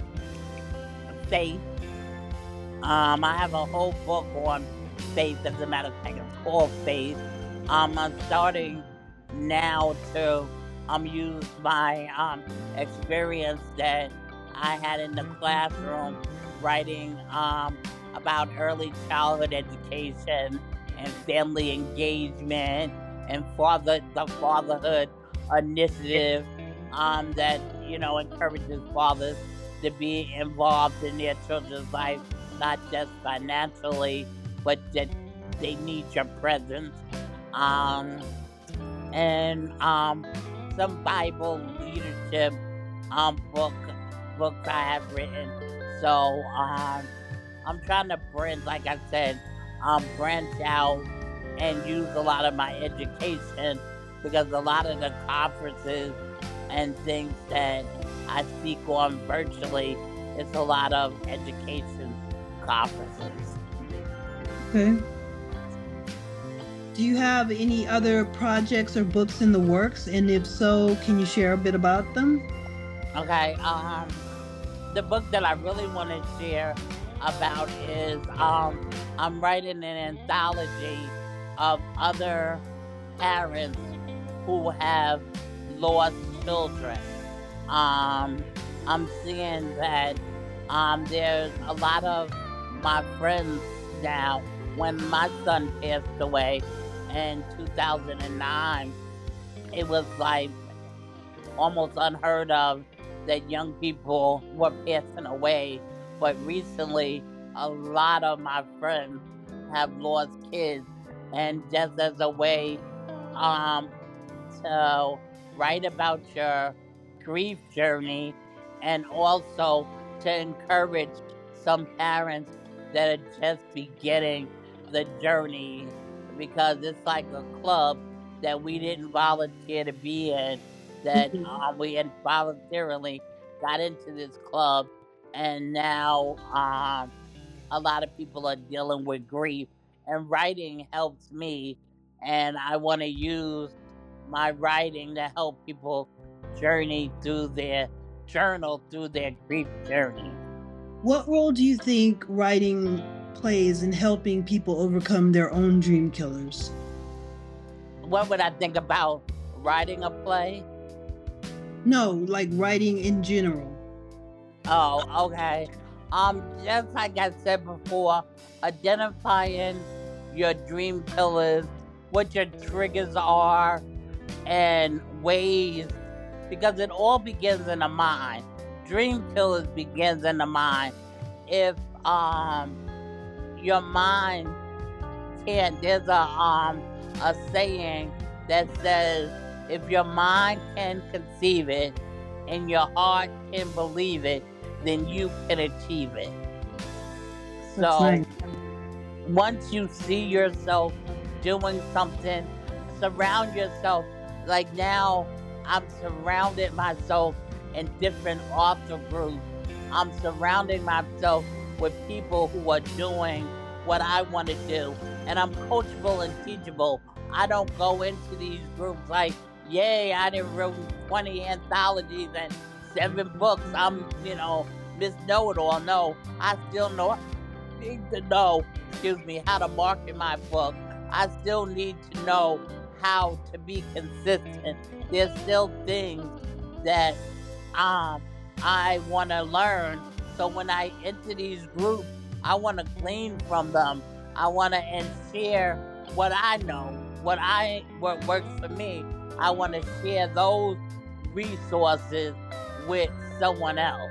Faith. Um, I have a whole book on faith. As a matter of fact, it's called Faith. Um, I'm starting now to um use my um experience that I had in the classroom, writing um about early childhood education and family engagement and father the fatherhood initiative um that, you know, encourages fathers to be involved in their children's life, not just financially, but that they need your presence. Um and um some Bible leadership um book books I have written. So um I'm trying to branch, like I said, um branch out and use a lot of my education, because a lot of the conferences and things that I speak on virtually, it's a lot of education conferences. Okay. Do you have any other projects or books in the works? And if so, can you share a bit about them? Okay, um, the book that I really want to share about is um, I'm writing an anthology of other parents who have lost children. Um, I'm seeing that um, there's a lot of my friends now. When my son passed away in two thousand nine, it was like almost unheard of that young people were passing away. But recently, a lot of my friends have lost kids. And just as a way um, to write about your grief journey, and also to encourage some parents that are just beginning the journey, because it's like a club that we didn't volunteer to be in, that um, we had voluntarily got into this club, and now um, a lot of people are dealing with grief, and writing helps me, and I want to use my writing to help people journey through their journal through their grief journey. What role do you think writing plays in helping people overcome their own dream killers? What would I think about writing a play? No, like writing in general. Oh, okay. Um, just like I said before, identifying your dream killers, what your triggers are, and ways, because it all begins in the mind. Dream killers begins in the mind. If um your mind can't, there's a um a saying that says, if your mind can conceive it and your heart can believe it, then you can achieve it. So That's nice. once you see yourself doing something, surround yourself. Like now, I'm surrounded myself in different author groups. I'm surrounding myself with people who are doing what I want to do. And I'm coachable and teachable. I don't go into these groups like, yay, I done wrote twenty anthologies and seven books. I'm, you know, Miss Know-It-All. No, I still know, need to know, excuse me, how to market my book. I still need to know how to be consistent. There's still things that um, I want to learn. So when I enter these groups, I want to glean from them. I want to and share what I know, what I what works for me. I want to share those resources with someone else.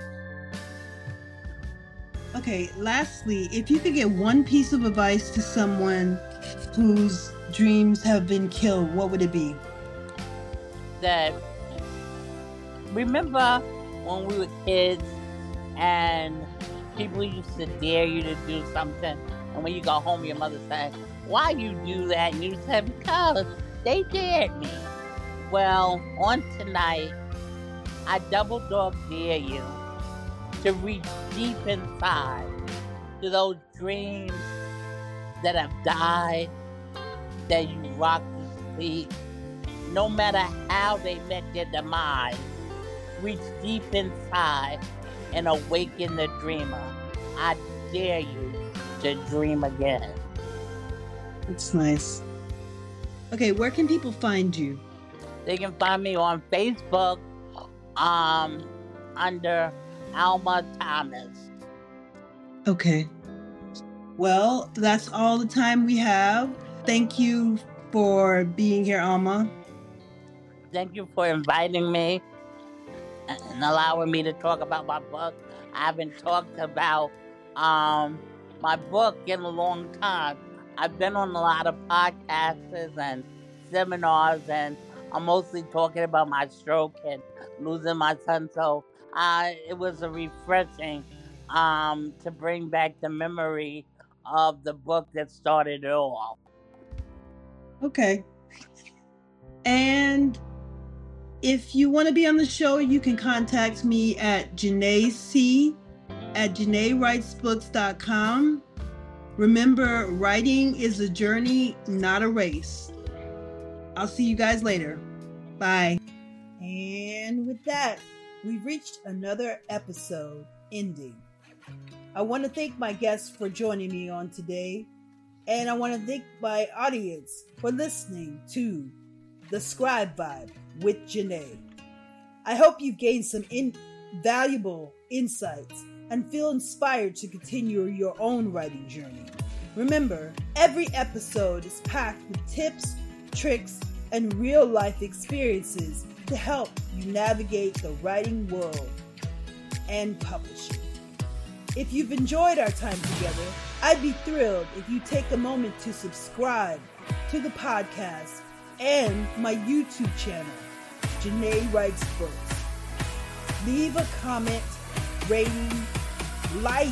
Okay, lastly, if you could get one piece of advice to someone whose dreams have been killed, what would it be? That remember when we were kids and people used to dare you to do something, and when you go home your mother said, why you do that? And you said, because they dared me. Well, on tonight, I double dog dare you to reach deep inside to those dreams that have died, that you rock to sleep. No matter how they met their demise, reach deep inside and awaken the dreamer. I dare you to dream again. That's nice. Okay, where can people find you? They can find me on Facebook um, under Alma Thomas. Okay. Well, that's all the time we have. Thank you for being here, Alma. Thank you for inviting me and allowing me to talk about my book. I haven't talked about um, my book in a long time. I've been on a lot of podcasts and seminars, and I'm mostly talking about my stroke and losing my son. So I, it was a refreshing um, to bring back the memory of the book that started it all. Okay. And if you want to be on the show, you can contact me at Janae C at Janae Writes Books dot com. Remember, writing is a journey, not a race. I'll see you guys later. Bye. And with that, we've reached another episode ending. I want to thank my guests for joining me on today, and I want to thank my audience for listening to The Scribe Vibe with Janae. I hope you've gained some invaluable insights and feel inspired to continue your own writing journey. Remember, every episode is packed with tips, tricks, and real-life experiences to help you navigate the writing world and publishing. If you've enjoyed our time together, I'd be thrilled if you take a moment to subscribe to the podcast and my YouTube channel, Janae Writes Books. Leave a comment, rating, like,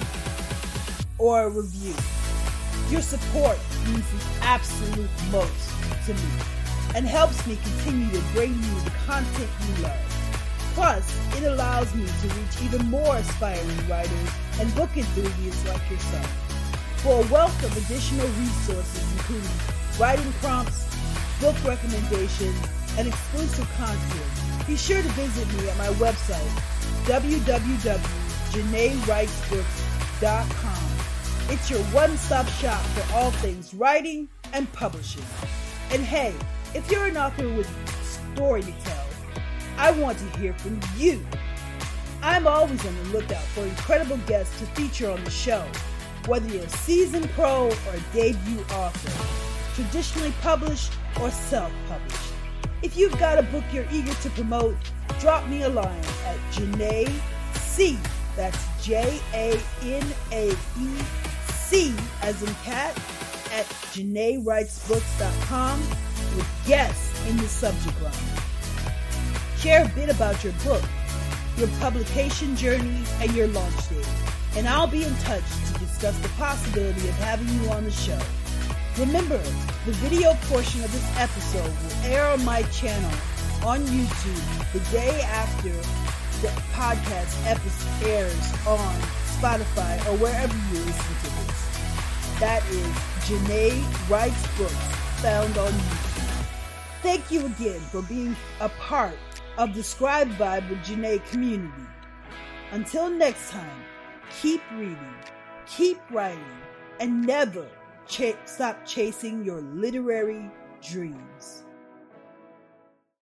or a review. Your support means the absolute most to me and helps me continue to bring you the content you love. Plus, it allows me to reach even more aspiring writers and book enthusiasts like yourself. For a wealth of additional resources, including writing prompts, book recommendations, and exclusive content, be sure to visit me at my website, w w w dot janae writes books dot com. It's your one-stop shop for all things writing and publishing. And hey, if you're an author with a story to tell, I want to hear from you. I'm always on the lookout for incredible guests to feature on the show, whether you're a seasoned pro or a debut author, traditionally published or self-published. If you've got a book you're eager to promote, drop me a line at Janae C. That's J A N A E C as in cat at Janae Writes Books dot com with guests in the subject line. Share a bit about your book, your publication journey, and your launch date, and I'll be in touch to discuss the possibility of having you on the show. Remember, the video portion of this episode will air on my channel on YouTube the day after the podcast episode airs on Spotify or wherever you listen to this. That is Janae Writes Books, found on YouTube. Thank you again for being a part of the Scribe Vibe with Janae community. Until next time, keep reading, keep writing, and never Ch- stop chasing your literary dreams.